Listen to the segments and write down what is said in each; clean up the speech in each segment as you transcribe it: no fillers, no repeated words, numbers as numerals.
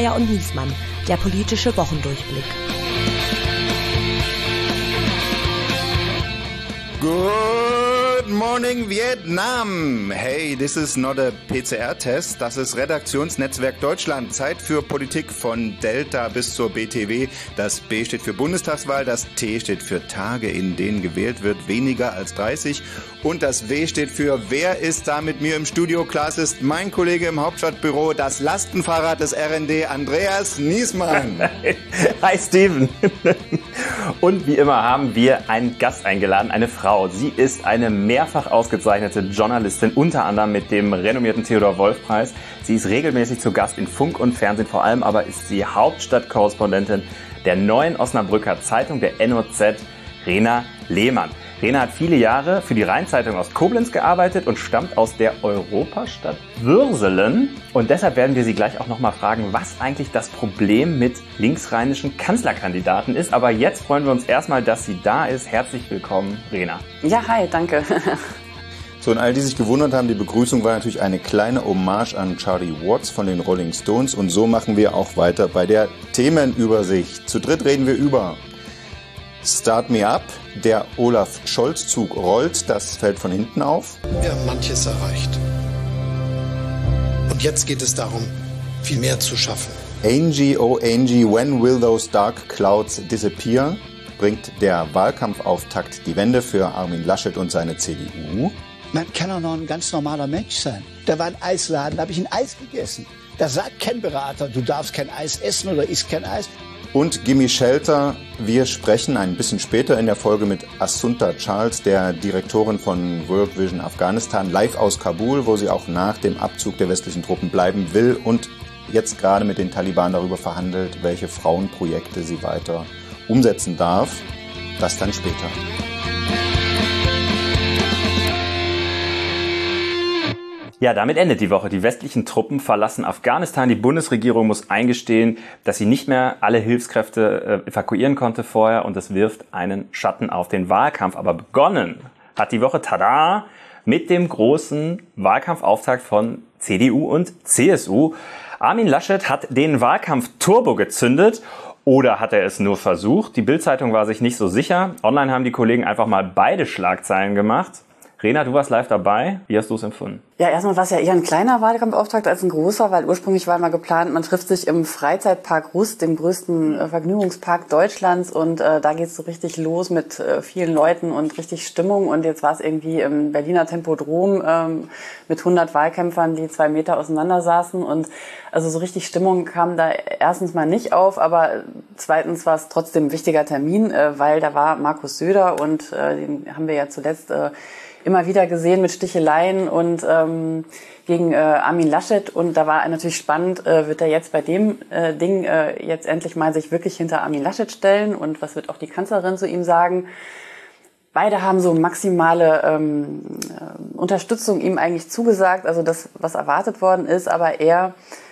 Breyer und Niesmann, der politische Wochendurchblick. Good morning Vietnam! Hey, this is not a PCR-Test, das ist Redaktionsnetzwerk Deutschland. Zeit für Politik von Delta bis zur BTW. Das B steht für Bundestagswahl, das T steht für Tage, in denen gewählt wird, weniger als 30. Und das W steht für Wer ist da mit mir im Studio? Klaas ist mein Kollege im Hauptstadtbüro, das Lastenfahrrad des RND, Andreas Niesmann. Hi Steven. Und wie immer haben wir einen Gast eingeladen, eine Frau. Sie ist eine mehrfach ausgezeichnete Journalistin, unter anderem mit dem renommierten Theodor-Wolff-Preis. Sie ist regelmäßig zu Gast in Funk und Fernsehen, vor allem aber ist sie Hauptstadtkorrespondentin der Neuen Osnabrücker Zeitung, der NOZ, Rena Lehmann. Rena hat viele Jahre für die Rheinzeitung aus Koblenz gearbeitet und stammt aus der Europastadt Würselen. Und deshalb werden wir sie gleich auch nochmal fragen, was eigentlich das Problem mit linksrheinischen Kanzlerkandidaten ist. Aber jetzt freuen wir uns erstmal, dass sie da ist. Herzlich willkommen, Rena. Ja, hi, danke. So, und all die sich gewundert haben, die Begrüßung war natürlich eine kleine Hommage an Charlie Watts von den Rolling Stones. Und so machen wir auch weiter bei der Themenübersicht. Zu dritt reden wir über Start Me Up. Der Olaf-Scholz-Zug rollt, das fällt von hinten auf. Wir haben manches erreicht. Und jetzt geht es darum, viel mehr zu schaffen. Angie, oh Angie, when will those dark clouds disappear? Bringt der Wahlkampfauftakt die Wende für Armin Laschet und seine CDU? Man kann auch noch ein ganz normaler Mensch sein. Da war ein Eisladen, da habe ich ein Eis gegessen. Da sagt kein Berater, du darfst kein Eis essen oder isst kein Eis. Und Gimme Shelter. Wir sprechen ein bisschen später in der Folge mit Assunta Charles, der Direktorin von World Vision Afghanistan, live aus Kabul, wo sie auch nach dem Abzug der westlichen Truppen bleiben will und jetzt gerade mit den Taliban darüber verhandelt, welche Frauenprojekte sie weiter umsetzen darf. Das dann später. Ja, damit endet die Woche. Die westlichen Truppen verlassen Afghanistan. Die Bundesregierung muss eingestehen, dass sie nicht mehr alle Hilfskräfte evakuieren konnte vorher und es wirft einen Schatten auf den Wahlkampf. Aber begonnen hat die Woche, tada, mit dem großen Wahlkampfauftakt von CDU und CSU. Armin Laschet hat den Wahlkampf Turbo gezündet. Oder hat er es nur versucht? Die Bild-Zeitung war sich nicht so sicher. Online haben die Kollegen einfach mal beide Schlagzeilen gemacht. Rena, du warst live dabei. Wie hast du es empfunden? Ja, erstmal war es ja eher ein kleiner Wahlkampfauftakt als ein großer, weil ursprünglich war mal geplant, man trifft sich im Freizeitpark Rust, dem größten Vergnügungspark Deutschlands, und da geht's so richtig los mit vielen Leuten und richtig Stimmung, und jetzt war es irgendwie im Berliner Tempodrom mit 100 Wahlkämpfern, die 2 Meter auseinander saßen, und also so richtig Stimmung kam da erstens mal nicht auf, aber zweitens war es trotzdem ein wichtiger Termin, weil da war Markus Söder, und den haben wir ja zuletzt immer wieder gesehen mit Sticheleien und gegen Armin Laschet, und da war natürlich spannend, wird er jetzt bei dem Ding jetzt endlich mal sich wirklich hinter Armin Laschet stellen, und was wird auch die Kanzlerin zu ihm sagen? Beide haben so maximale Unterstützung ihm eigentlich zugesagt, also das, was erwartet worden ist, aber er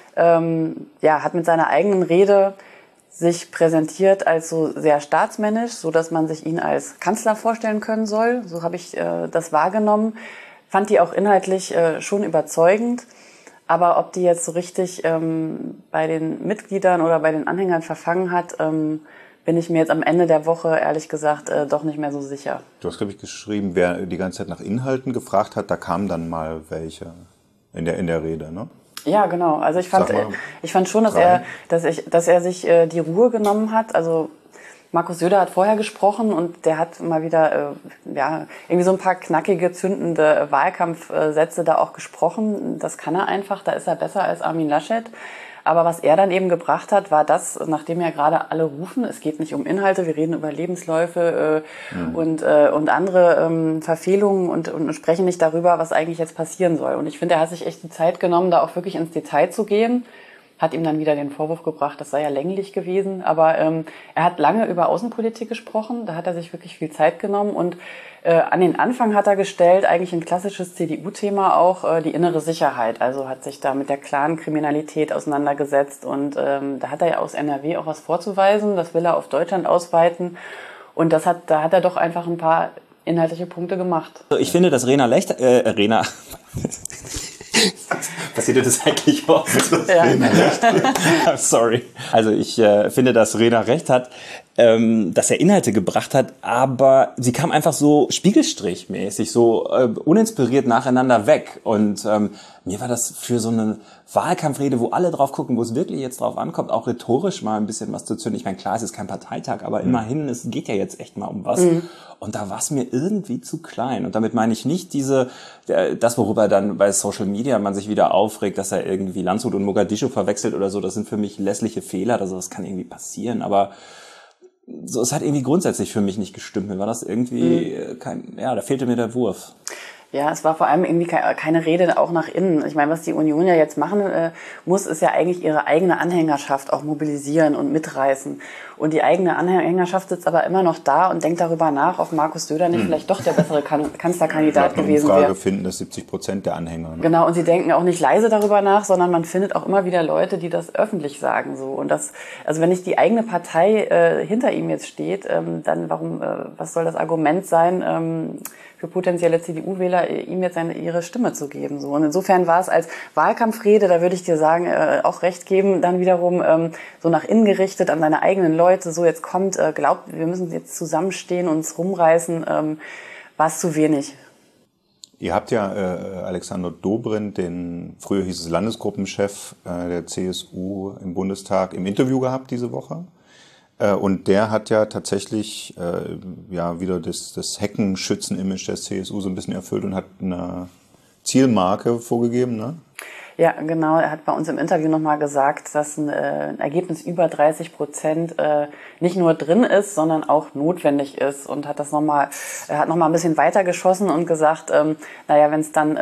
hat mit seiner eigenen Rede sich präsentiert als so sehr staatsmännisch, so dass man sich ihn als Kanzler vorstellen können soll. So habe ich das wahrgenommen. Fand die auch inhaltlich schon überzeugend. Aber ob die jetzt so richtig bei den Mitgliedern oder bei den Anhängern verfangen hat, bin ich mir jetzt am Ende der Woche, ehrlich gesagt, doch nicht mehr so sicher. Du hast, glaube ich, geschrieben, wer die ganze Zeit nach Inhalten gefragt hat, da kamen dann mal welche in der Rede, ne? Ja, genau. Also ich fand schon, dass er sich die Ruhe genommen hat. Also Markus Söder hat vorher gesprochen, und der hat mal wieder irgendwie so ein paar knackige, zündende Wahlkampfsätze da auch gesprochen. Das kann er einfach, da ist er besser als Armin Laschet. Aber was er dann eben gebracht hat, war das, nachdem ja gerade alle rufen, es geht nicht um Inhalte, wir reden über Lebensläufe und andere Verfehlungen und sprechen nicht darüber, was eigentlich jetzt passieren soll. Und ich finde, er hat sich echt die Zeit genommen, da auch wirklich ins Detail zu gehen. Hat ihm dann wieder den Vorwurf gebracht, das sei ja länglich gewesen. Aber er hat lange über Außenpolitik gesprochen, da hat er sich wirklich viel Zeit genommen, und an den Anfang hat er gestellt, eigentlich ein klassisches CDU-Thema auch, die innere Sicherheit. Also hat sich da mit der Clan-Kriminalität auseinandergesetzt, und da hat er ja aus NRW auch was vorzuweisen, das will er auf Deutschland ausweiten, und da hat er doch einfach ein paar inhaltliche Punkte gemacht. Ich finde, dass Rena Passiert das eigentlich oft? Ja. Sorry. Also ich finde, dass Rena recht hat, dass er Inhalte gebracht hat, aber sie kam einfach so spiegelstrichmäßig, so uninspiriert nacheinander weg. Und mir war das für so eine Wahlkampfrede, wo alle drauf gucken, wo es wirklich jetzt drauf ankommt, auch rhetorisch mal ein bisschen was zu zünden. Ich meine, klar, es ist kein Parteitag, aber immerhin, es geht ja jetzt echt mal um was. Und da war es mir irgendwie zu klein. Und damit meine ich nicht das, worüber dann bei Social Media man sich wieder aufregt, dass er irgendwie Landshut und Mogadischu verwechselt oder so. Das sind für mich lässliche Fehler. Also das kann irgendwie passieren. Aber so, es hat irgendwie grundsätzlich für mich nicht gestimmt. Mir war das irgendwie da fehlte mir der Wurf. Ja, es war vor allem irgendwie keine Rede auch nach innen. Ich meine, was die Union ja jetzt machen muss, ist ja eigentlich ihre eigene Anhängerschaft auch mobilisieren und mitreißen. Und die eigene Anhängerschaft sitzt aber immer noch da und denkt darüber nach, ob Markus Söder nicht vielleicht doch der bessere Kanzlerkandidat gewesen wäre. Finden das 70% der Anhänger. Ne? Genau, und sie denken auch nicht leise darüber nach, sondern man findet auch immer wieder Leute, die das öffentlich sagen. So. Und das, also wenn nicht die eigene Partei hinter ihm jetzt steht, dann was soll das Argument sein, für potenzielle CDU-Wähler ihm jetzt ihre Stimme zu geben. So. Und insofern war es als Wahlkampfrede, da würde ich dir sagen, auch recht geben, dann wiederum so nach innen gerichtet an seine eigenen Leute, so jetzt kommt, glaubt, wir müssen jetzt zusammenstehen, uns rumreißen, war es zu wenig. Ihr habt ja Alexander Dobrindt, früher hieß es Landesgruppenchef der CSU im Bundestag, im Interview gehabt diese Woche. Und der hat ja tatsächlich wieder das Heckenschützen-Image der CSU so ein bisschen erfüllt und hat eine Zielmarke vorgegeben, ne? Ja, genau. Er hat bei uns im Interview nochmal gesagt, dass ein Ergebnis über 30% nicht nur drin ist, sondern auch notwendig ist, und hat er hat nochmal ein bisschen weiter geschossen und gesagt, wenn es dann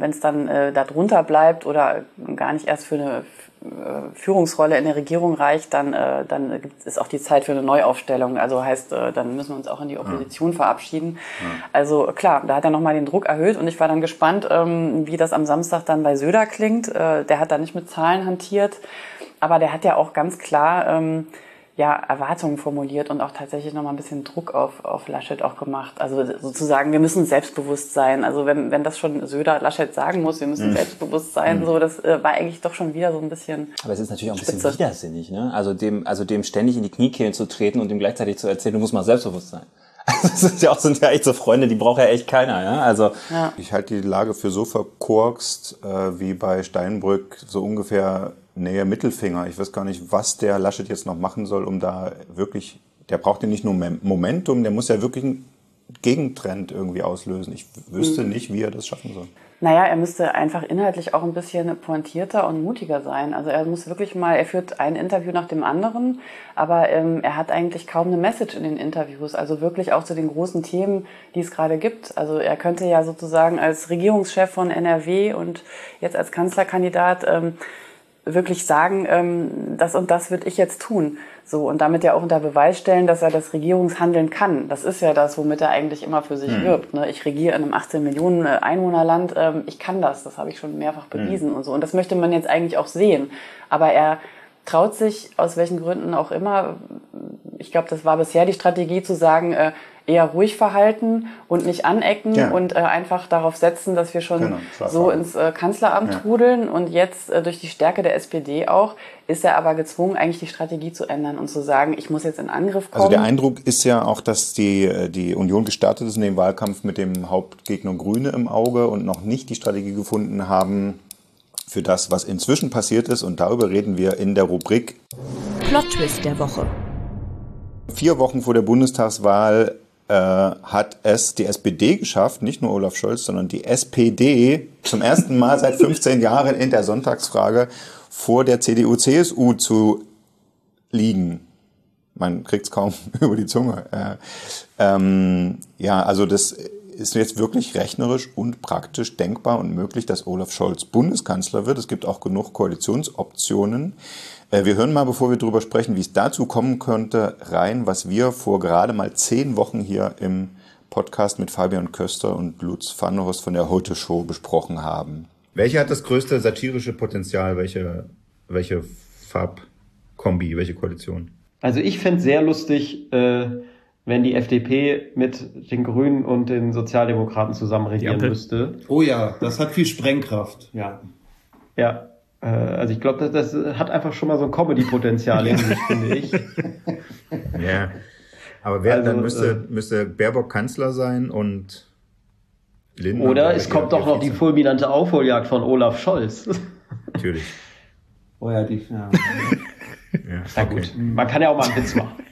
da drunter bleibt oder gar nicht erst für eine Führungsrolle in der Regierung reicht, dann ist auch die Zeit für eine Neuaufstellung. Also heißt, dann müssen wir uns auch in die Opposition verabschieden. Ja. Also klar, da hat er nochmal den Druck erhöht, und ich war dann gespannt, wie das am Samstag dann bei Söder klingt. Der hat da nicht mit Zahlen hantiert, aber der hat ja auch ganz klar Erwartungen formuliert und auch tatsächlich nochmal ein bisschen Druck auf Laschet auch gemacht. Also sozusagen, wir müssen selbstbewusst sein. Also wenn das schon Söder Laschet sagen muss, wir müssen selbstbewusst sein, so, das war eigentlich doch schon wieder so ein bisschen. Aber es ist natürlich auch ein bisschen widersinnig, ne? Also dem ständig in die Kniekehlen zu treten und ihm gleichzeitig zu erzählen, du musst mal selbstbewusst sein. Also sind ja echt so Freunde, die braucht ja echt keiner, ja? Also ich halte die Lage für so verkorkst, wie bei Steinbrück, so ungefähr Nähe Mittelfinger. Ich weiß gar nicht, was der Laschet jetzt noch machen soll, um da wirklich, der braucht ja nicht nur Momentum, der muss ja wirklich einen Gegentrend irgendwie auslösen. Ich wüsste nicht, wie er das schaffen soll. Naja, er müsste einfach inhaltlich auch ein bisschen pointierter und mutiger sein. Also er muss wirklich er führt ein Interview nach dem anderen, aber er hat eigentlich kaum eine Message in den Interviews. Also wirklich auch zu den großen Themen, die es gerade gibt. Also er könnte ja sozusagen als Regierungschef von NRW und jetzt als Kanzlerkandidat wirklich sagen, das und das würde ich jetzt tun. So, und damit ja auch unter Beweis stellen, dass er das Regierungshandeln kann. Das ist ja das, womit er eigentlich immer für sich wirbt. Ne? Ich regiere in einem 18 Millionen Einwohnerland, ich kann das habe ich schon mehrfach bewiesen und so. Und das möchte man jetzt eigentlich auch sehen. Aber er traut sich, aus welchen Gründen auch immer, ich glaube, das war bisher die Strategie, zu sagen, eher ruhig verhalten und nicht anecken und einfach darauf setzen, dass wir schon so ins Kanzleramt trudeln. Und jetzt durch die Stärke der SPD auch, ist er aber gezwungen, eigentlich die Strategie zu ändern und zu sagen, ich muss jetzt in Angriff kommen. Also der Eindruck ist ja auch, dass die Union gestartet ist in dem Wahlkampf mit dem Hauptgegner Grüne im Auge und noch nicht die Strategie gefunden haben für das, was inzwischen passiert ist. Und darüber reden wir in der Rubrik Plot-Twist der Woche. 4 Wochen vor der Bundestagswahl hat es die SPD geschafft, nicht nur Olaf Scholz, sondern die SPD zum ersten Mal seit 15 Jahren in der Sonntagsfrage vor der CDU-CSU zu liegen. Man kriegt es kaum über die Zunge. Also das ist jetzt wirklich rechnerisch und praktisch denkbar und möglich, dass Olaf Scholz Bundeskanzler wird. Es gibt auch genug Koalitionsoptionen. Wir hören mal, bevor wir darüber sprechen, wie es dazu kommen könnte, rein, was wir vor gerade mal 10 Wochen hier im Podcast mit Fabian Köster und Lutz Pfannenhorst von der Heute-Show besprochen haben. Welche hat das größte satirische Potenzial? Welche Farbkombi, welche Koalition? Also ich fände es sehr lustig, wenn die FDP mit den Grünen und den Sozialdemokraten zusammen regieren müsste. Oh ja, das hat viel Sprengkraft. Ja, Ja, also ich glaube, das hat einfach schon mal so ein Comedy-Potenzial in sich, finde ich. Ja, aber wer dann müsste Baerbock Kanzler sein und Lindner. Oder es kommt doch noch die fulminante Aufholjagd von Olaf Scholz. Natürlich. Oh ja, ja, gut, man kann ja auch mal einen Witz machen.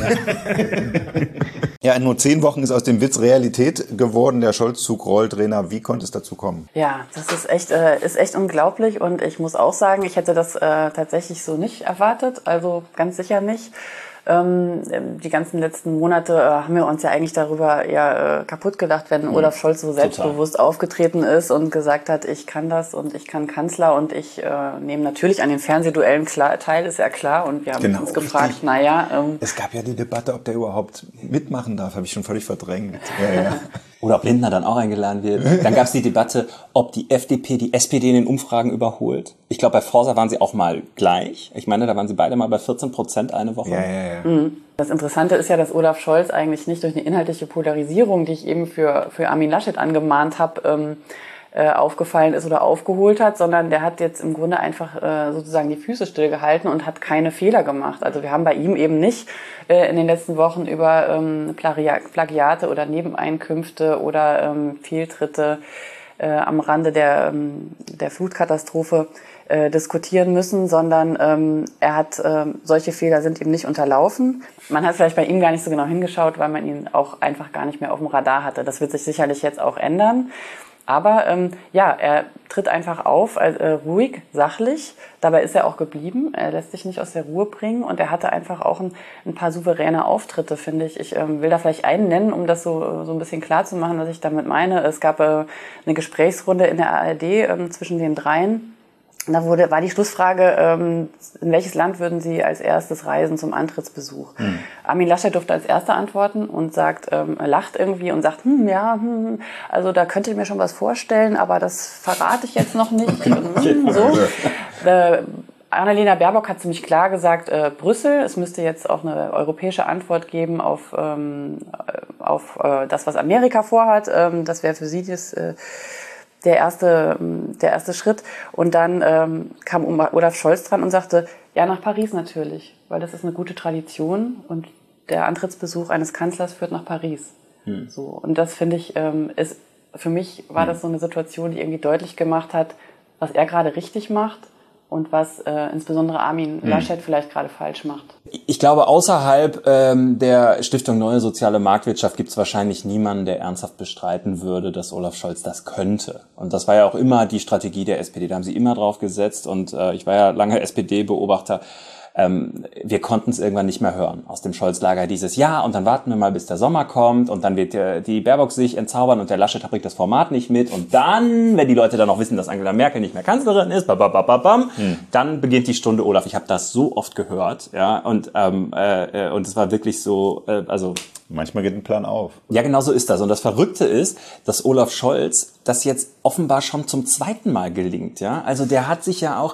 Ja, in nur 10 Wochen ist aus dem Witz Realität geworden. Der Scholz-Zug rollt. Rena, wie konnte es dazu kommen? Ja, das ist echt unglaublich und ich muss auch sagen, ich hätte das tatsächlich so nicht erwartet, also ganz sicher nicht. Die ganzen letzten Monate haben wir uns ja eigentlich darüber eher kaputt gedacht, wenn Olaf Scholz so selbstbewusst aufgetreten ist und gesagt hat, ich kann das und ich kann Kanzler und ich nehme natürlich an den Fernsehduellen teil, ist ja klar. Und wir haben uns gefragt, es gab ja die Debatte, ob der überhaupt mitmachen darf, habe ich schon völlig verdrängt. Ja. Oder ob Lindner dann auch eingeladen wird. Dann gab es die Debatte, ob die FDP die SPD in den Umfragen überholt. Ich glaube, bei Forsa waren sie auch mal gleich. Ich meine, da waren sie beide mal bei 14% eine Woche. Ja. Das Interessante ist ja, dass Olaf Scholz eigentlich nicht durch eine inhaltliche Polarisierung, die ich eben für Armin Laschet angemahnt habe, aufgefallen ist oder aufgeholt hat, sondern der hat jetzt im Grunde einfach sozusagen die Füße stillgehalten und hat keine Fehler gemacht. Also wir haben bei ihm eben nicht in den letzten Wochen über Plagiate oder Nebeneinkünfte oder Fehltritte am Rande der Flutkatastrophe diskutieren müssen, sondern er hat solche Fehler sind ihm nicht unterlaufen. Man hat vielleicht bei ihm gar nicht so genau hingeschaut, weil man ihn auch einfach gar nicht mehr auf dem Radar hatte. Das wird sich sicherlich jetzt auch ändern. Aber er tritt einfach auf, ruhig, sachlich. Dabei ist er auch geblieben. Er lässt sich nicht aus der Ruhe bringen. Und er hatte einfach auch ein paar souveräne Auftritte, finde ich. Ich will da vielleicht einen nennen, um das so ein bisschen klar zu machen, was ich damit meine. Es gab eine Gesprächsrunde in der ARD zwischen den dreien. Da war die Schlussfrage, in welches Land würden Sie als erstes reisen zum Antrittsbesuch? Armin Laschet durfte als Erster antworten und lacht irgendwie und sagt, also da könnte ich mir schon was vorstellen, aber das verrate ich jetzt noch nicht. So. Annalena Baerbock hat ziemlich klar gesagt, Brüssel, es müsste jetzt auch eine europäische Antwort geben auf das, was Amerika vorhat. Das wäre für sie der erste Schritt. Und dann kam Olaf Scholz dran und sagte, ja, nach Paris natürlich, weil das ist eine gute Tradition und der Antrittsbesuch eines Kanzlers führt nach Paris. So. Und das finde ich, für mich war das so eine Situation, die irgendwie deutlich gemacht hat, was er gerade richtig macht und was insbesondere Armin Laschet vielleicht gerade falsch macht. Ich glaube, außerhalb der Stiftung Neue Soziale Marktwirtschaft gibt es wahrscheinlich niemanden, der ernsthaft bestreiten würde, dass Olaf Scholz das könnte. Und das war ja auch immer die Strategie der SPD. Da haben sie immer drauf gesetzt. Und ich war ja lange SPD-Beobachter. Wir konnten es irgendwann nicht mehr hören. Aus dem Scholz-Lager dieses Jahr und dann warten wir mal, bis der Sommer kommt und dann wird die Baerbock sich entzaubern und der Laschet bringt das Format nicht mit und dann, wenn die Leute dann noch wissen, dass Angela Merkel nicht mehr Kanzlerin ist, dann beginnt die Stunde Olaf. Ich habe das so oft gehört, ja, und es war wirklich so, manchmal geht ein Plan auf. Ja, genau so ist das. Und das Verrückte ist, dass Olaf Scholz das jetzt offenbar schon zum 2. Mal gelingt, ja. Also der hat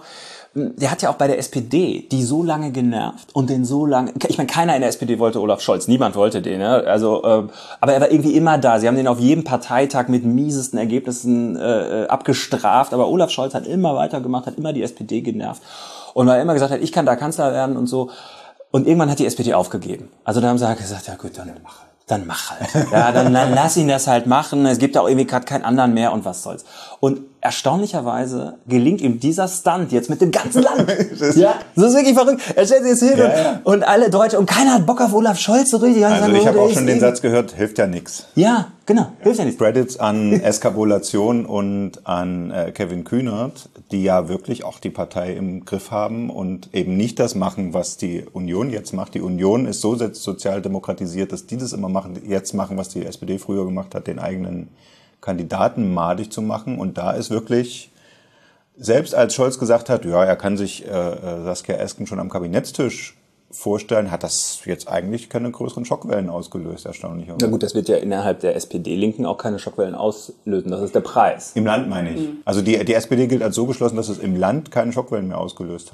ja auch bei der SPD die so lange genervt und den so lange, ich meine, keiner in der SPD wollte Olaf Scholz, niemand wollte den, ja? Also, aber er war irgendwie immer da. Sie haben den auf jedem Parteitag mit miesesten Ergebnissen abgestraft, aber Olaf Scholz hat immer weitergemacht, hat immer die SPD genervt und weil er immer gesagt hat, ich kann da Kanzler werden und so. Und irgendwann hat die SPD aufgegeben. Also da haben sie halt gesagt, ja gut, dann mach halt. Ja, dann lass ihn das halt machen. Es gibt ja auch irgendwie gerade keinen anderen mehr und was soll's. Und erstaunlicherweise gelingt ihm dieser Stunt jetzt mit dem ganzen Land. Ja, das ist wirklich verrückt. Er stellt sich jetzt hin und alle Deutsche und keiner hat Bock auf Olaf Scholz so richtig. Also ich habe auch schon den Satz gehört, hilft ja nichts. Ja, genau, hilft ja nichts. Credits an Eskabulation und an Kevin Kühnert, die ja wirklich auch die Partei im Griff haben und eben nicht das machen, was die Union jetzt macht. Die Union ist so sozial demokratisiert, dass die das immer jetzt machen, was die SPD früher gemacht hat, den eigenen Kandidaten madig zu machen. Und da ist wirklich, selbst als Scholz gesagt hat, ja, er kann sich Saskia Esken schon am Kabinettstisch vorstellen, hat das jetzt eigentlich keine größeren Schockwellen ausgelöst, erstaunlicherweise. Na gut, das wird ja innerhalb der SPD-Linken auch keine Schockwellen auslösen. Das ist der Preis. Im Land meine ich. Also die SPD gilt als so geschlossen, dass es im Land keine Schockwellen mehr ausgelöst hat.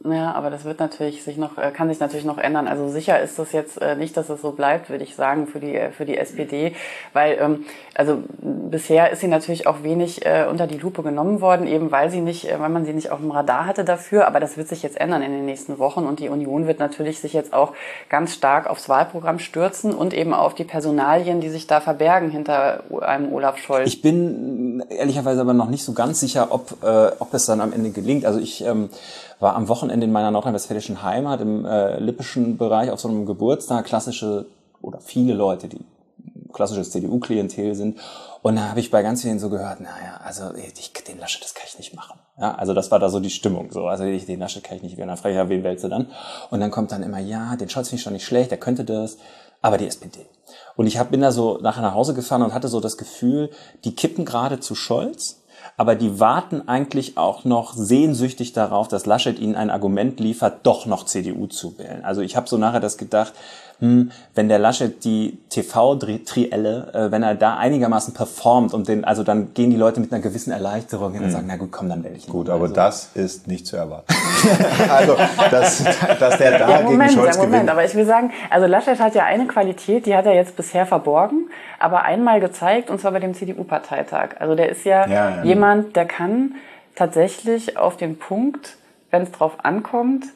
Ja, aber das wird natürlich kann sich natürlich noch ändern. Also sicher ist das jetzt nicht, dass es so bleibt, würde ich sagen, für die SPD, weil also bisher ist sie natürlich auch wenig unter die Lupe genommen worden, eben weil man sie nicht auf dem Radar hatte dafür. Aber das wird sich jetzt ändern in den nächsten Wochen und die Union wird natürlich sich jetzt auch ganz stark aufs Wahlprogramm stürzen und eben auf die Personalien, die sich da verbergen hinter einem Olaf Scholz. Ich bin ehrlicherweise aber noch nicht so ganz sicher, ob es dann am Ende gelingt. Also ich war am Wochenende in meiner nordrhein-westfälischen Heimat im lippischen Bereich auf so einem Geburtstag, viele Leute, die klassisches CDU-Klientel sind. Und da habe ich bei ganz vielen so gehört, also den Laschet, das kann ich nicht machen. Ja, also das war da so die Stimmung. So, also den Laschet kann ich nicht wählen. Dann frage ich, ja, wen wählst du dann? Und dann kommt dann immer, ja, den Scholz finde ich schon nicht schlecht, der könnte das, aber die SPD. Und ich bin da so nachher nach Hause gefahren und hatte so das Gefühl, die kippen gerade zu Scholz, aber die warten eigentlich auch noch sehnsüchtig darauf, dass Laschet ihnen ein Argument liefert, doch noch CDU zu wählen. Also ich habe so nachher das gedacht, wenn der Laschet die TV-Trielle, wenn er da einigermaßen performt und also dann gehen die Leute mit einer gewissen Erleichterung hin und sagen, na gut, komm, dann wähle ich ihn. Gut, aber das ist nicht zu erwarten. Also, dass der da gegen Scholz gewinnt. Moment, aber ich will sagen, also Laschet hat ja eine Qualität, die hat er jetzt bisher verborgen, aber einmal gezeigt, und zwar bei dem CDU-Parteitag. Also der ist ja jemand, der kann tatsächlich auf den Punkt, wenn es drauf ankommt,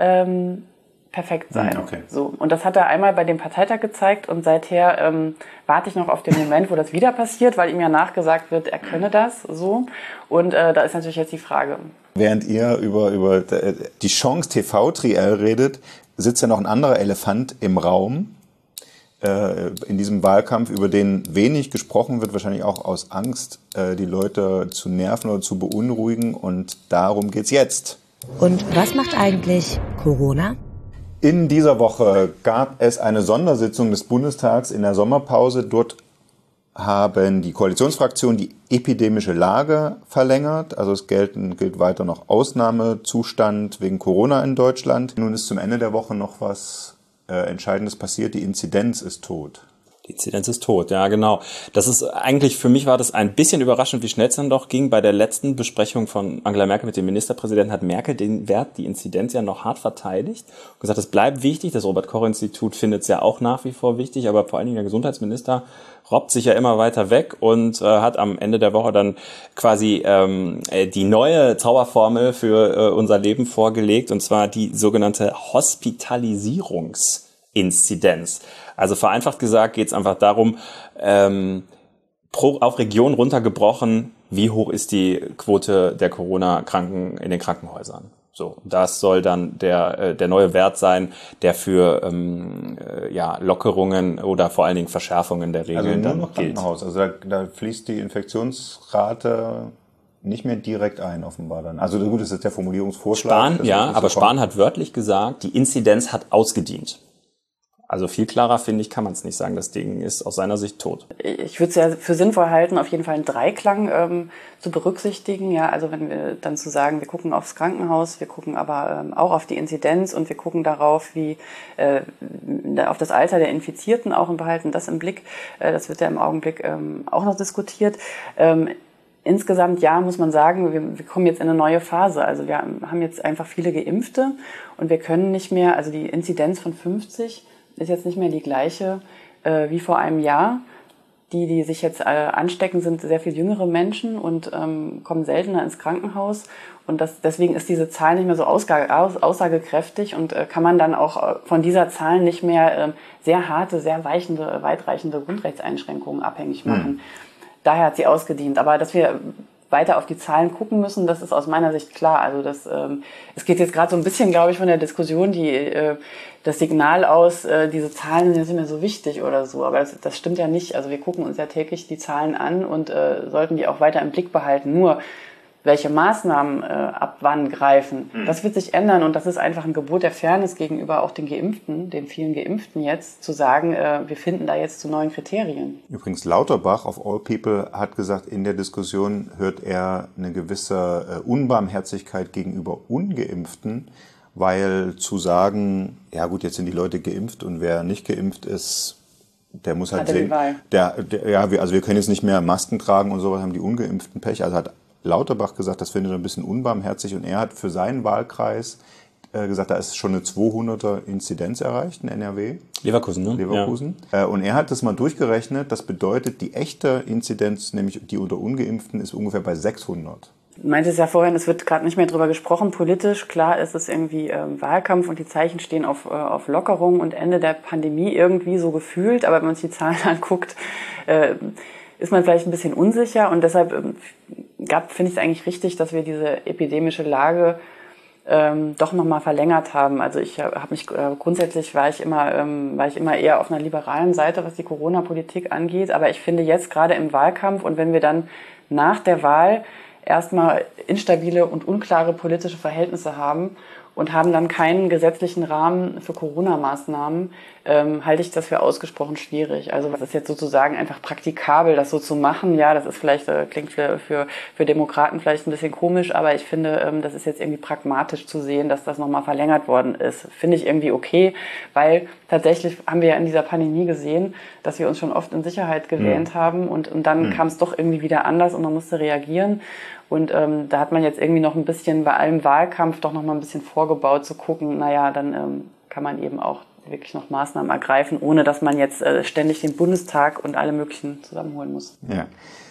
perfekt sein. Okay. So. Und das hat er einmal bei dem Parteitag gezeigt und seither warte ich noch auf den Moment, wo das wieder passiert, weil ihm ja nachgesagt wird, er könne das so. Und da ist natürlich jetzt die Frage. Während ihr über die Chance TV-Triell redet, sitzt ja noch ein anderer Elefant im Raum in diesem Wahlkampf, über den wenig gesprochen wird, wahrscheinlich auch aus Angst, die Leute zu nerven oder zu beunruhigen. Und darum geht's jetzt. Und was macht eigentlich Corona? In dieser Woche gab es eine Sondersitzung des Bundestags in der Sommerpause. Dort haben die Koalitionsfraktionen die epidemische Lage verlängert. Also es gilt weiter noch Ausnahmezustand wegen Corona in Deutschland. Nun ist zum Ende der Woche noch was Entscheidendes passiert. Die Inzidenz ist tot. Die Inzidenz ist tot, ja genau. Das ist eigentlich, für mich war das ein bisschen überraschend, wie schnell es dann doch ging. Bei der letzten Besprechung von Angela Merkel mit dem Ministerpräsidenten hat Merkel den Wert, die Inzidenz ja noch hart verteidigt und gesagt, es bleibt wichtig. Das Robert-Koch-Institut findet es ja auch nach wie vor wichtig, aber vor allen Dingen der Gesundheitsminister robbt sich ja immer weiter weg und hat am Ende der Woche dann quasi die neue Zauberformel für unser Leben vorgelegt, und zwar die sogenannte Hospitalisierungsinzidenz. Also vereinfacht gesagt geht es einfach darum, auf Region runtergebrochen, wie hoch ist die Quote der Corona-Kranken in den Krankenhäusern. So, das soll dann der neue Wert sein, der für Lockerungen oder vor allen Dingen Verschärfungen der Regeln also nur dann noch gilt. Krankenhaus. Also da fließt die Infektionsrate nicht mehr direkt ein, offenbar dann. Also gut, das ist der Formulierungsvorschlag. Spahn hat wörtlich gesagt, die Inzidenz hat ausgedient. Also viel klarer, finde ich, kann man es nicht sagen. Das Ding ist aus seiner Sicht tot. Ich würde es ja für sinnvoll halten, auf jeden Fall einen Dreiklang zu berücksichtigen. Ja, also wenn wir dann zu sagen, wir gucken aufs Krankenhaus, wir gucken aber auch auf die Inzidenz und wir gucken darauf, auf das Alter der Infizierten auch und behalten das im Blick. Das wird ja im Augenblick auch noch diskutiert. Insgesamt, ja, muss man sagen, wir kommen jetzt in eine neue Phase. Also wir haben jetzt einfach viele Geimpfte und wir können nicht mehr, also die Inzidenz von 50 ist jetzt nicht mehr die gleiche wie vor einem Jahr. Die sich jetzt anstecken, sind sehr viel jüngere Menschen und kommen seltener ins Krankenhaus. Und deswegen ist diese Zahl nicht mehr so aussagekräftig und kann man dann auch von dieser Zahl nicht mehr sehr harte, sehr weitreichende Grundrechtseinschränkungen abhängig machen. Daher hat sie ausgedient. Aber dass wir weiter auf die Zahlen gucken müssen, das ist aus meiner Sicht klar. Also es geht jetzt gerade so ein bisschen, glaube ich, von der Diskussion, das Signal aus, diese Zahlen sind nicht mehr so wichtig oder so. Aber das stimmt ja nicht. Also wir gucken uns ja täglich die Zahlen an und sollten die auch weiter im Blick behalten. Nur welche Maßnahmen ab wann greifen, das wird sich ändern. Und das ist einfach ein Gebot der Fairness gegenüber auch den Geimpften, den vielen Geimpften jetzt, zu sagen, wir finden da jetzt zu neuen Kriterien. Übrigens, Lauterbach of All People hat gesagt, in der Diskussion hört er eine gewisse Unbarmherzigkeit gegenüber Ungeimpften, weil zu sagen, ja gut, jetzt sind die Leute geimpft und wer nicht geimpft ist, der muss halt sehen. Also wir können jetzt nicht mehr Masken tragen und sowas, haben die Ungeimpften Pech. Also hat Lauterbach gesagt, das findet er ein bisschen unbarmherzig und er hat für seinen Wahlkreis gesagt, da ist schon eine 200er Inzidenz erreicht in NRW. Leverkusen, ne? Leverkusen. Ja. Und er hat das mal durchgerechnet. Das bedeutet, die echte Inzidenz, nämlich die unter Ungeimpften, ist ungefähr bei 600. Du meintest ja vorhin, es wird gerade nicht mehr drüber gesprochen, politisch. Klar ist es irgendwie Wahlkampf und die Zeichen stehen auf Lockerung und Ende der Pandemie irgendwie so gefühlt. Aber wenn man sich die Zahlen anguckt, ist man vielleicht ein bisschen unsicher. Und deshalb finde ich es eigentlich richtig, dass wir diese epidemische Lage doch nochmal verlängert haben. Also ich habe mich grundsätzlich war ich immer eher auf einer liberalen Seite, was die Corona-Politik angeht. Aber ich finde jetzt gerade im Wahlkampf und wenn wir dann nach der Wahl erstmal instabile und unklare politische Verhältnisse haben und haben dann keinen gesetzlichen Rahmen für Corona-Maßnahmen, halte ich das für ausgesprochen schwierig. Also was ist jetzt sozusagen einfach praktikabel, das so zu machen? Ja, das ist vielleicht klingt für Demokraten vielleicht ein bisschen komisch, aber ich finde, das ist jetzt irgendwie pragmatisch zu sehen, dass das nochmal verlängert worden ist. Finde ich irgendwie okay, weil tatsächlich haben wir ja in dieser Pandemie gesehen, dass wir uns schon oft in Sicherheit gewähnt haben und dann kam es doch irgendwie wieder anders und man musste reagieren. Und da hat man jetzt irgendwie noch ein bisschen bei allem Wahlkampf doch noch mal ein bisschen vorgebaut zu gucken, naja, dann kann man eben auch wirklich noch Maßnahmen ergreifen, ohne dass man jetzt ständig den Bundestag und alle möglichen zusammenholen muss. Ja.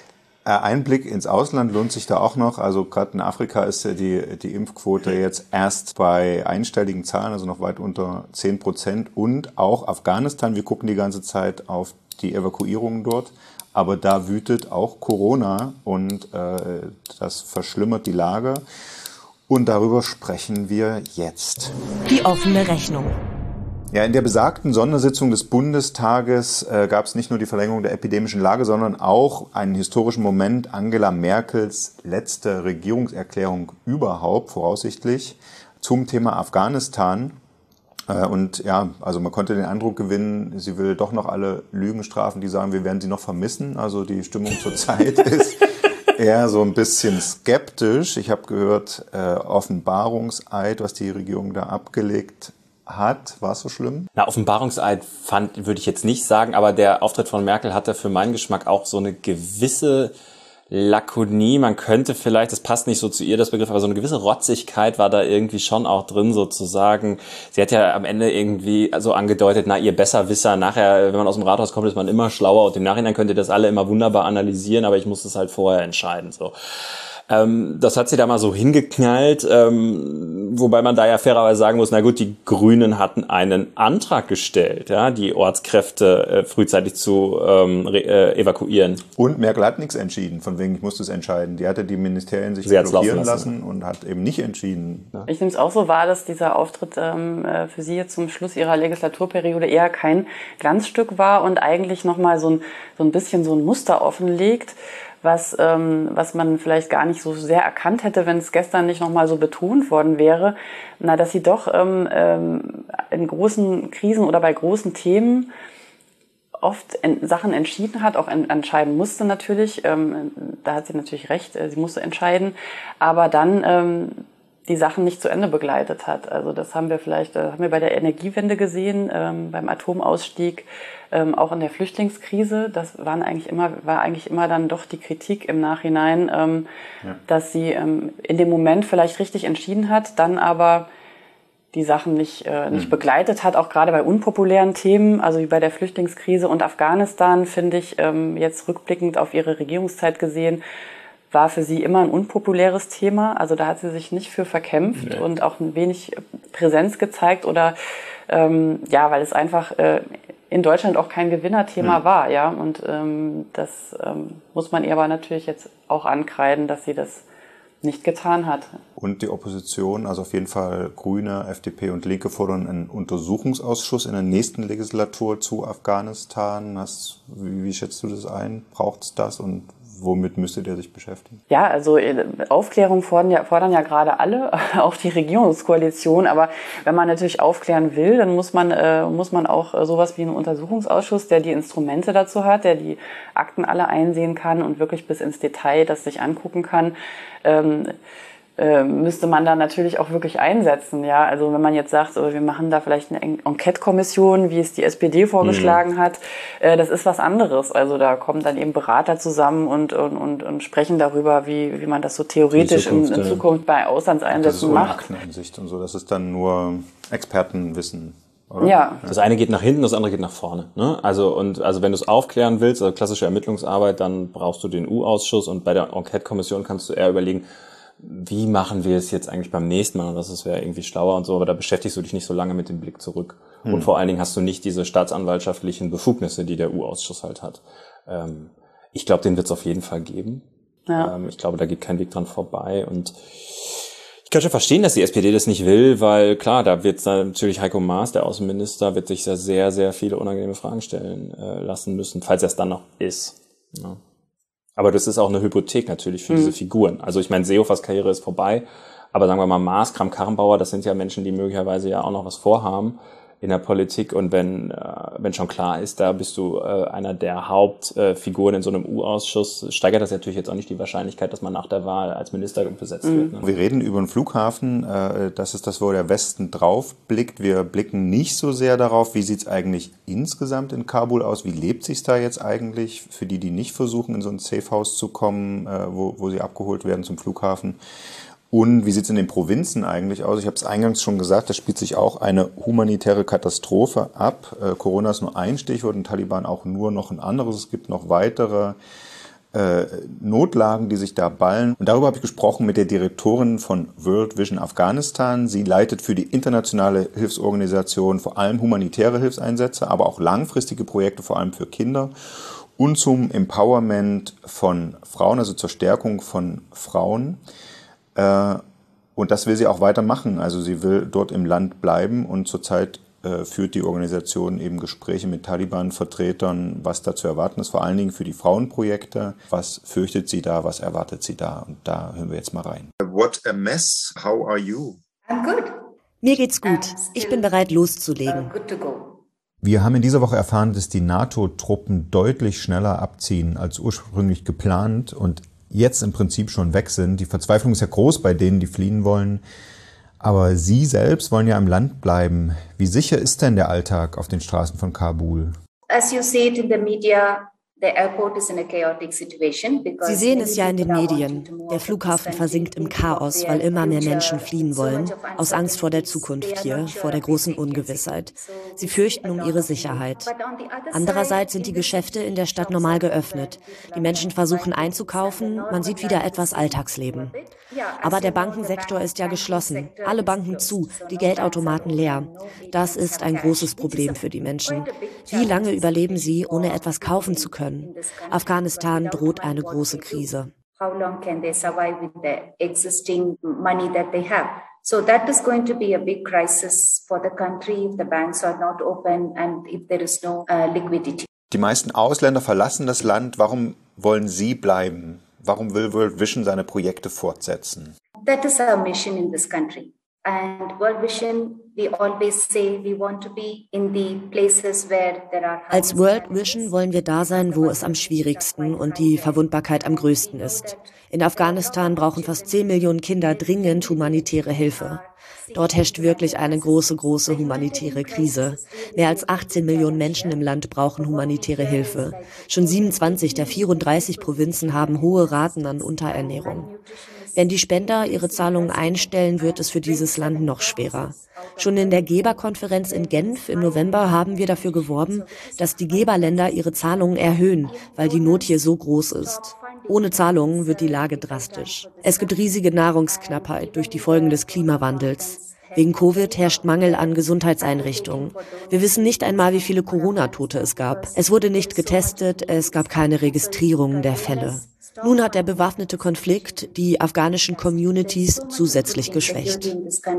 Ein Blick ins Ausland lohnt sich da auch noch. Also gerade in Afrika ist ja die Impfquote jetzt erst bei einstelligen Zahlen, also noch weit unter 10%. Und auch Afghanistan, wir gucken die ganze Zeit auf die Evakuierungen dort. Aber da wütet auch Corona und das verschlimmert die Lage. Und darüber sprechen wir jetzt. Die offene Rechnung. Ja, in der besagten Sondersitzung des Bundestages gab es nicht nur die Verlängerung der epidemischen Lage, sondern auch einen historischen Moment, Angela Merkels letzte Regierungserklärung überhaupt, voraussichtlich, zum Thema Afghanistan. Und ja, also man konnte den Eindruck gewinnen, sie will doch noch alle Lügen strafen, die sagen, wir werden sie noch vermissen. Also die Stimmung zurzeit ist eher so ein bisschen skeptisch. Ich habe gehört, Offenbarungseid, was die Regierung da abgelegt hat. War es so schlimm? Na, Offenbarungseid würde ich jetzt nicht sagen, aber der Auftritt von Merkel hatte für meinen Geschmack auch so eine gewisse Lakonie, man könnte vielleicht, das passt nicht so zu ihr, das Begriff, aber so eine gewisse Rotzigkeit war da irgendwie schon auch drin, sozusagen. Sie hat ja am Ende irgendwie so angedeutet, na, ihr Besserwisser, nachher, wenn man aus dem Rathaus kommt, ist man immer schlauer und im Nachhinein könnt ihr das alle immer wunderbar analysieren, aber ich muss das halt vorher entscheiden, so. Das hat sie da mal so hingeknallt, wobei man da ja fairerweise sagen muss, na gut, die Grünen hatten einen Antrag gestellt, ja, die Ortskräfte frühzeitig zu evakuieren. Und Merkel hat nichts entschieden, von wegen ich musste es entscheiden. Die hatte die Ministerien sich blockieren lassen und hat eben nicht entschieden. Ja. Ich nehme es auch so wahr, dass dieser Auftritt für Sie jetzt zum Schluss Ihrer Legislaturperiode eher kein Glanzstück war und eigentlich nochmal so ein bisschen so ein Muster offenlegt, was man vielleicht gar nicht so sehr erkannt hätte, wenn es gestern nicht nochmal so betont worden wäre, dass sie doch in großen Krisen oder bei großen Themen oft Sachen entschieden hat, auch entscheiden musste natürlich. Da hat sie natürlich recht, sie musste entscheiden, aber dann die Sachen nicht zu Ende begleitet hat. Also das haben wir bei der Energiewende gesehen, beim Atomausstieg, auch in der Flüchtlingskrise. Das war eigentlich immer dann doch die Kritik im Nachhinein, dass sie in dem Moment vielleicht richtig entschieden hat, dann aber die Sachen nicht begleitet hat, auch gerade bei unpopulären Themen, also wie bei der Flüchtlingskrise und Afghanistan, finde ich, jetzt rückblickend auf ihre Regierungszeit gesehen, war für sie immer ein unpopuläres Thema. Also da hat sie sich nicht für verkämpft und auch ein wenig Präsenz gezeigt oder weil es einfach in Deutschland auch kein Gewinnerthema war, ja. Und das muss man ihr aber natürlich jetzt auch ankreiden, dass sie das nicht getan hat. Und die Opposition, also auf jeden Fall Grüne, FDP und Linke, fordern einen Untersuchungsausschuss in der nächsten Legislatur zu Afghanistan. Wie schätzt du das ein? Braucht es das und womit müsste der sich beschäftigen? Ja, also Aufklärung fordern ja gerade alle, auch die Regierungskoalition. Aber wenn man natürlich aufklären will, dann muss man auch sowas wie einen Untersuchungsausschuss, der die Instrumente dazu hat, der die Akten alle einsehen kann und wirklich bis ins Detail das sich angucken kann, müsste man da natürlich auch wirklich einsetzen. Ja, also wenn man jetzt sagt, wir machen da vielleicht eine Enquete-Kommission, wie es die SPD vorgeschlagen hat, das ist was anderes. Also da kommen dann eben Berater zusammen und sprechen darüber, wie man das so theoretisch in Zukunft bei Auslandseinsätzen macht. Das ist Akteneinsicht und so. Das ist dann nur Expertenwissen. Oder? Ja. Das eine geht nach hinten, das andere geht nach vorne. Ne? Also wenn du es aufklären willst, also klassische Ermittlungsarbeit, dann brauchst du den U-Ausschuss und bei der Enquete-Kommission kannst du eher überlegen, wie machen wir es jetzt eigentlich beim nächsten Mal? Und das wäre irgendwie schlauer und so, aber da beschäftigst du dich nicht so lange mit dem Blick zurück. Und vor allen Dingen hast du nicht diese staatsanwaltschaftlichen Befugnisse, die der U-Ausschuss halt hat. Ich glaube, den wird es auf jeden Fall geben. Ja. Ich glaube, da geht kein Weg dran vorbei. Und ich kann schon verstehen, dass die SPD das nicht will, weil klar, da wird natürlich Heiko Maas, der Außenminister, wird sich da sehr, sehr viele unangenehme Fragen stellen lassen müssen, falls er es dann noch ist. Ja. Aber das ist auch eine Hypothek natürlich für diese Figuren. Also ich meine, Seehofers Karriere ist vorbei, aber sagen wir mal Maas, Kramp-Karrenbauer, das sind ja Menschen, die möglicherweise ja auch noch was vorhaben in der Politik. Und wenn schon klar ist, da bist du einer der Hauptfiguren in so einem U-Ausschuss, steigert das natürlich jetzt auch nicht die Wahrscheinlichkeit, dass man nach der Wahl als Minister besetzt wird. Ne? Wir reden über den Flughafen, das ist das, wo der Westen drauf blickt. Wir blicken nicht so sehr darauf, wie sieht es eigentlich insgesamt in Kabul aus, wie lebt sich da jetzt eigentlich für die nicht versuchen, in so ein Safehouse zu kommen, wo sie abgeholt werden zum Flughafen. Und wie sieht es in den Provinzen eigentlich aus? Ich habe es eingangs schon gesagt, da spielt sich auch eine humanitäre Katastrophe ab. Corona ist nur ein Stichwort und Taliban auch nur noch ein anderes. Es gibt noch weitere Notlagen, die sich da ballen. Und darüber habe ich gesprochen mit der Direktorin von World Vision Afghanistan. Sie leitet für die internationale Hilfsorganisation vor allem humanitäre Hilfseinsätze, aber auch langfristige Projekte, vor allem für Kinder. Und zum Empowerment von Frauen, also zur Stärkung von Frauen. Und das will sie auch weitermachen. Also sie will dort im Land bleiben und zurzeit führt die Organisation eben Gespräche mit Taliban-Vertretern, was da zu erwarten ist, vor allen Dingen für die Frauenprojekte. Was fürchtet sie da, was erwartet sie da? Und da hören wir jetzt mal rein. What a mess. How are you? I'm good. Mir geht's gut. Ich bin bereit, loszulegen. Good to go. Wir haben in dieser Woche erfahren, dass die NATO-Truppen deutlich schneller abziehen als ursprünglich geplant und jetzt im Prinzip schon weg sind. Die Verzweiflung ist ja groß bei denen, die fliehen wollen. Aber Sie selbst wollen ja im Land bleiben. Wie sicher ist denn der Alltag auf den Straßen von Kabul? As you see it in the media, the airport is in a chaotic situation. Sie sehen es ja in den Medien. Der Flughafen versinkt im Chaos, weil immer mehr Menschen fliehen wollen, aus Angst vor der Zukunft hier, vor der großen Ungewissheit. Sie fürchten um ihre Sicherheit. Andererseits sind die Geschäfte in der Stadt normal geöffnet. Die Menschen versuchen einzukaufen, man sieht wieder etwas Alltagsleben. Aber der Bankensektor ist ja geschlossen, alle Banken zu, die Geldautomaten leer. Das ist ein großes Problem für die Menschen. Wie lange überleben sie, ohne etwas kaufen zu können? Afghanistan droht eine große Krise. How long can they survive with the existing money that they have? So that is going to be a big crisis for the country if the banks are not open and if there is no liquidity. Die meisten Ausländer verlassen das Land. Warum wollen Sie bleiben? Warum will World Vision seine Projekte fortsetzen? That is our mission in this country. And World Vision, we always say we want to be in the places where there are. Als World Vision wollen wir da sein, wo es am schwierigsten und die Verwundbarkeit am größten ist. In Afghanistan brauchen fast 10 Millionen Kinder dringend humanitäre Hilfe. Dort herrscht wirklich eine große humanitäre Krise. Mehr als 18 Millionen Menschen im Land brauchen humanitäre Hilfe. Schon 27 der 34 Provinzen haben hohe Raten an Unterernährung. Wenn die Spender ihre Zahlungen einstellen, wird es für dieses Land noch schwerer. Schon in der Geberkonferenz in Genf im November haben wir dafür geworben, dass die Geberländer ihre Zahlungen erhöhen, weil die Not hier so groß ist. Ohne Zahlungen wird die Lage drastisch. Es gibt riesige Nahrungsknappheit durch die Folgen des Klimawandels. Wegen Covid herrscht Mangel an Gesundheitseinrichtungen. Wir wissen nicht einmal, wie viele Corona-Tote es gab. Es wurde nicht getestet, es gab keine Registrierung der Fälle. Nun hat der bewaffnete Konflikt die afghanischen Communities zusätzlich geschwächt.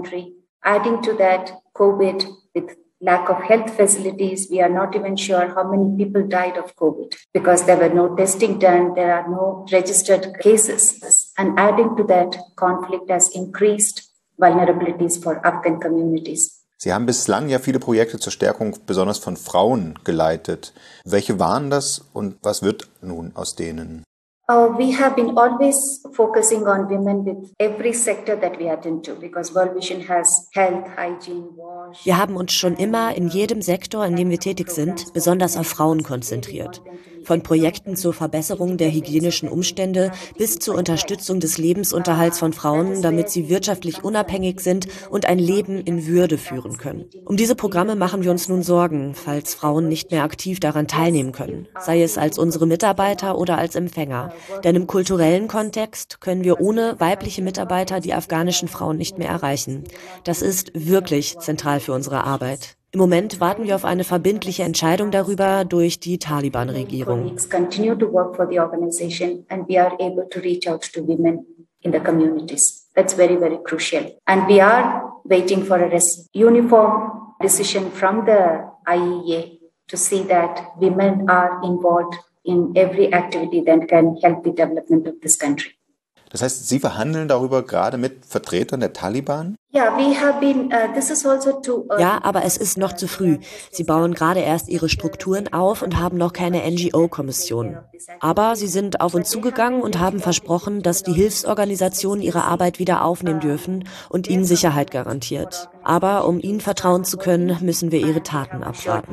Adding to that, COVID with lack of health facilities, we are not even sure how many people died of COVID because there were no testing done, there are no registered cases. And adding to that, conflict has increased vulnerabilities for Afghan communities. Sie haben bislang ja viele Projekte zur Stärkung besonders von Frauen geleitet. Welche waren das und was wird nun aus denen? We have been always focusing on women with every sector that we attend to, because World Vision has health, hygiene, wash. Wir haben uns schon immer in jedem Sektor, in dem wir tätig sind, besonders auf Frauen konzentriert. Von Projekten zur Verbesserung der hygienischen Umstände bis zur Unterstützung des Lebensunterhalts von Frauen, damit sie wirtschaftlich unabhängig sind und ein Leben in Würde führen können. Um diese Programme machen wir uns nun Sorgen, falls Frauen nicht mehr aktiv daran teilnehmen können, sei es als unsere Mitarbeiter oder als Empfänger. Denn im kulturellen Kontext können wir ohne weibliche Mitarbeiter die afghanischen Frauen nicht mehr erreichen. Das ist wirklich zentral für unsere Arbeit. Im Moment warten wir auf eine verbindliche Entscheidung darüber durch die Taliban-Regierung. Continue to work for the organization and we are able to reach out to women in the communities. That's very, very crucial. And we are waiting for a uniform decision from the IEA to see that women are involved in every activity that can help the development of this country. Das heißt, Sie verhandeln darüber gerade mit Vertretern der Taliban? Yeah, we have been, this is also to... Ja, aber es ist noch zu früh. Sie bauen gerade erst ihre Strukturen auf und haben noch keine NGO-Kommission. Aber sie sind auf uns zugegangen und haben versprochen, dass die Hilfsorganisationen ihre Arbeit wieder aufnehmen dürfen und ihnen Sicherheit garantiert. Aber um ihnen vertrauen zu können, müssen wir ihre Taten abwarten.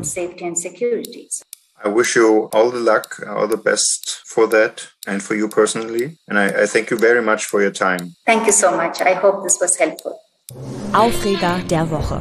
I wish you all the luck, all the best for that and for you personally. And I thank you very much for your time. Thank you so much. I hope this was helpful. Aufreger der Woche.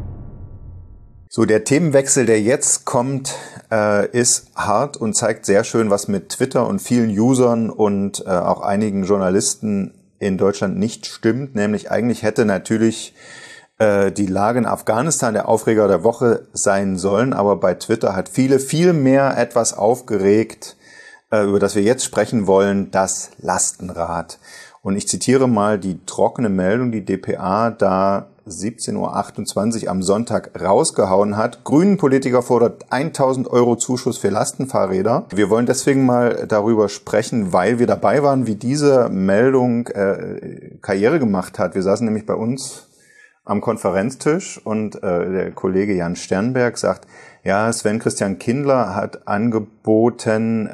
So, der Themenwechsel, der jetzt kommt, ist hart und zeigt sehr schön, was mit Twitter und vielen Usern und auch einigen Journalisten in Deutschland nicht stimmt. Nämlich eigentlich hätte natürlich die Lage in Afghanistan der Aufreger der Woche sein sollen, aber bei Twitter hat viel mehr etwas aufgeregt, über das wir jetzt sprechen wollen, das Lastenrad. Und ich zitiere mal die trockene Meldung, die dpa da 17:28 Uhr am Sonntag rausgehauen hat. Grünen-Politiker fordert 1.000 € Zuschuss für Lastenfahrräder. Wir wollen deswegen mal darüber sprechen, weil wir dabei waren, wie diese Meldung Karriere gemacht hat. Wir saßen nämlich bei uns am Konferenztisch und der Kollege Jan Sternberg sagt, ja, Sven Christian Kindler hat angeboten,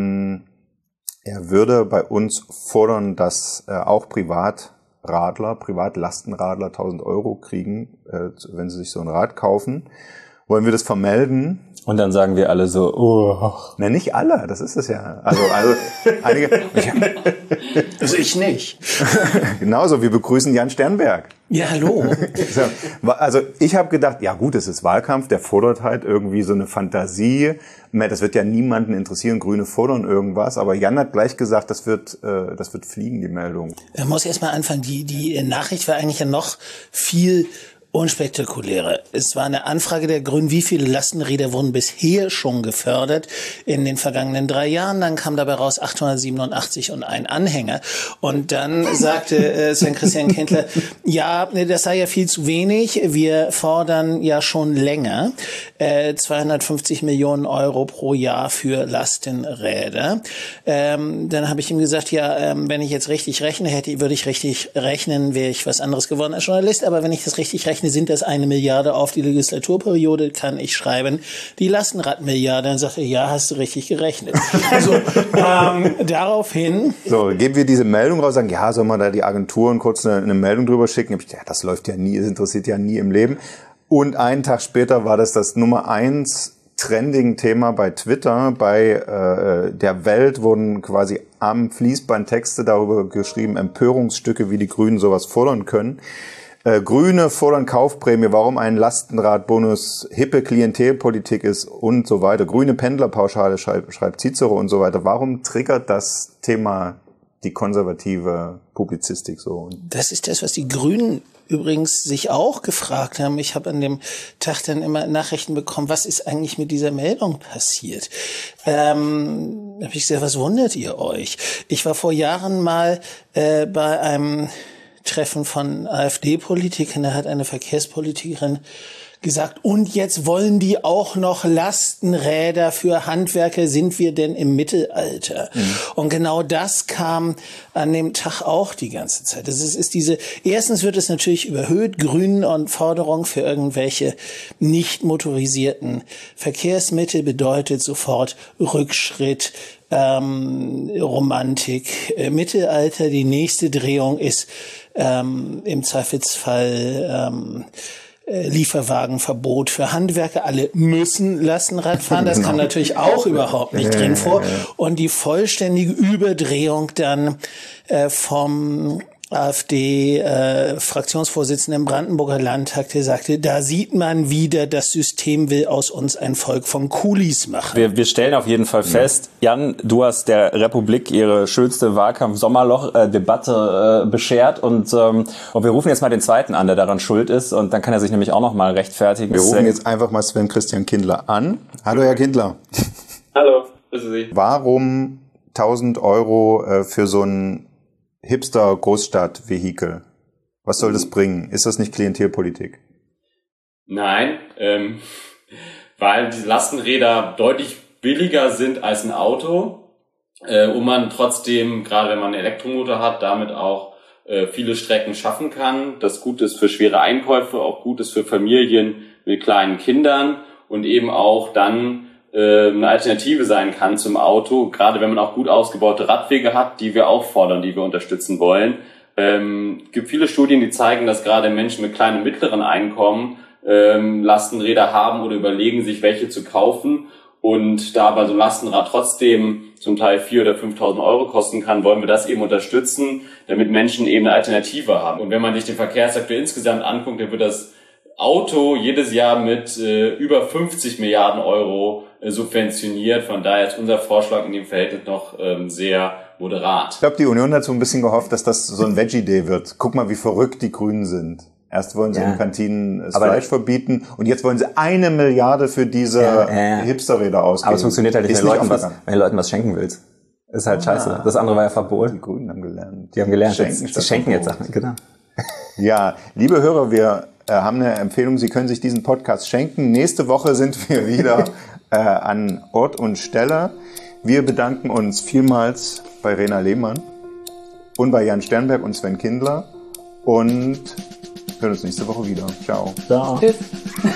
er würde bei uns fordern, dass auch Privatlastenradler 1.000 € kriegen, wenn sie sich so ein Rad kaufen. Wollen wir das vermelden? Und dann sagen wir alle so, oh. Na, nicht alle, das ist es ja. Also einige. Also ich nicht. Genauso, wir begrüßen Jan Sternberg. Ja, hallo. Also ich habe gedacht, ja gut, es ist Wahlkampf, der fordert halt irgendwie so eine Fantasie. Das wird ja niemanden interessieren, Grüne fordern irgendwas. Aber Jan hat gleich gesagt, das wird fliegen, die Meldung. Man muss erst mal anfangen, die Nachricht war eigentlich ja noch viel unspektakuläre. Es war eine Anfrage der Grünen, wie viele Lastenräder wurden bisher schon gefördert in den vergangenen 3 Jahren. Dann kam dabei raus 887 und ein Anhänger. Und dann sagte Sven Christian Kindler, ja, das sei ja viel zu wenig. Wir fordern ja schon länger 250 Millionen € pro Jahr für Lastenräder. Dann habe ich ihm gesagt, ja, wenn ich jetzt richtig rechne, würde ich richtig rechnen, wäre ich was anderes geworden als Journalist. Aber wenn ich das richtig rechne, sind das 1 Milliarde auf die Legislaturperiode, kann ich schreiben, die Lastenradmilliarde. Dann sagte er, ja, hast du richtig gerechnet. Also, daraufhin. So, geben wir diese Meldung raus, sagen, ja, soll man da die Agenturen kurz eine Meldung drüber schicken? Ja, das läuft ja nie, das interessiert ja nie im Leben. Und einen Tag später war das Nummer 1 Trending-Thema bei Twitter. Bei der Welt wurden quasi am Fließband Texte darüber geschrieben, Empörungsstücke, wie die Grünen sowas fordern können. Grüne fordern Kaufprämie, warum ein Lastenradbonus hippe Klientelpolitik ist und so weiter. Grüne Pendlerpauschale schreibt Cicero und so weiter. Warum triggert das Thema die konservative Publizistik so? Das ist das, was die Grünen übrigens sich auch gefragt haben. Ich habe an dem Tag dann immer Nachrichten bekommen, was ist eigentlich mit dieser Meldung passiert? Habe ich gesagt, was wundert ihr euch? Ich war vor Jahren mal bei einem Treffen von AfD-Politikern, da hat eine Verkehrspolitikerin gesagt, und jetzt wollen die auch noch Lastenräder für Handwerker, sind wir denn im Mittelalter? Und genau das kam an dem Tag auch die ganze Zeit. Das ist diese, erstens wird es natürlich überhöht, Grünen und Forderung für irgendwelche nicht motorisierten Verkehrsmittel bedeutet sofort Rückschritt, Romantik, Mittelalter. Die nächste Drehung ist im Zweifelsfall Lieferwagenverbot für Handwerker. Alle müssen Lastenrad fahren. Das kam natürlich auch überhaupt nicht drin vor. Und die vollständige Überdrehung dann vom AfD-Fraktionsvorsitzenden im Brandenburger Landtag, der sagte, da sieht man wieder, das System will aus uns ein Volk von Kulis machen. Wir stellen auf jeden Fall fest, Jan, du hast der Republik ihre schönste Wahlkampf-Sommerloch-Debatte beschert und wir rufen jetzt mal den zweiten an, der daran schuld ist, und dann kann er sich nämlich auch noch mal rechtfertigen. Wir rufen jetzt einfach mal Sven Christian Kindler an. Hallo, Herr Kindler. Hallo, grüße Sie. Warum 1.000 € für so ein Hipster-Großstadt-Vehikel? Was soll das bringen? Ist das nicht Klientelpolitik? Nein, weil die Lastenräder deutlich billiger sind als ein Auto, und man trotzdem, gerade wenn man einen Elektromotor hat, damit auch viele Strecken schaffen kann. Das gut ist für schwere Einkäufe, auch gut ist für Familien mit kleinen Kindern und eben auch dann eine Alternative sein kann zum Auto, gerade wenn man auch gut ausgebaute Radwege hat, die wir auch fordern, die wir unterstützen wollen. Gibt viele Studien, die zeigen, dass gerade Menschen mit kleinen und mittleren Einkommen Lastenräder haben oder überlegen, sich welche zu kaufen. Und da aber so ein Lastenrad trotzdem zum Teil 4.000 oder 5.000 € kosten kann, wollen wir das eben unterstützen, damit Menschen eben eine Alternative haben. Und wenn man sich den Verkehrssektor insgesamt anguckt, dann wird das Auto jedes Jahr mit über 50 Milliarden € subventioniert. Von daher ist unser Vorschlag in dem Verhältnis noch sehr moderat. Ich glaube, die Union hat so ein bisschen gehofft, dass das so ein Veggie-Day wird. Guck mal, wie verrückt die Grünen sind. Erst wollen sie in Kantinen das Fleisch verbieten und jetzt wollen sie 1 Milliarde für diese Hipsterräder ausgeben. Aber es funktioniert halt nicht, wenn du den Leuten was schenken willst. Ist halt scheiße. Das andere war ja verboten. Die Grünen haben gelernt. Die haben gelernt. Sie schenken jetzt Sachen, genau. Ja, liebe Hörer, wir haben eine Empfehlung. Sie können sich diesen Podcast schenken. Nächste Woche sind wir wieder an Ort und Stelle. Wir bedanken uns vielmals bei Rena Lehmann und bei Jan Sternberg und Sven Kindler und hören uns nächste Woche wieder. Ciao. Tschüss.